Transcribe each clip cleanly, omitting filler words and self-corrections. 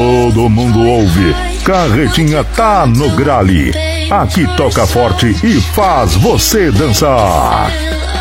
todo mundo ouve. Carretinha tá no grale. Aqui toca forte e faz você dançar.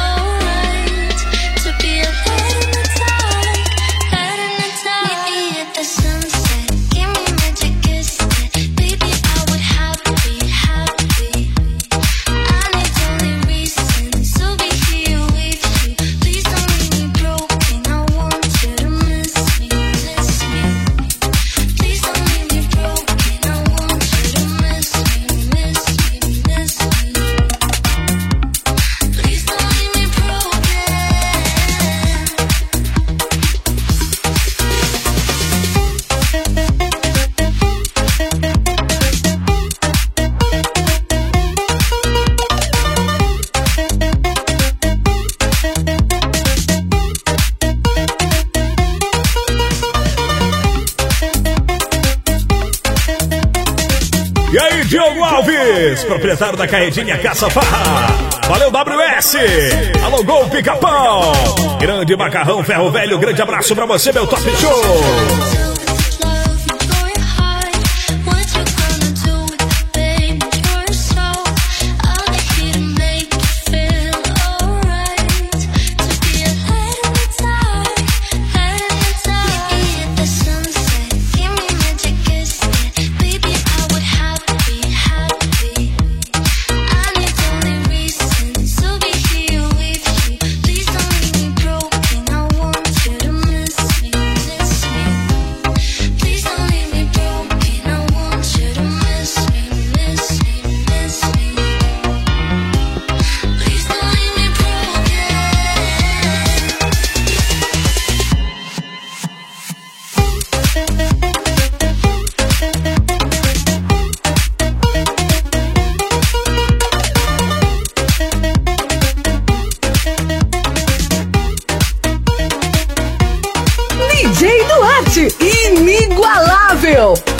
E aí, Diogo Alves, proprietário da Carretinha Caça Farra. Valeu, WS. Alô, Gol Pica-Pau. Grande Macarrão Ferro Velho, grande abraço pra você, meu top show. DJ Duarte, inigualável.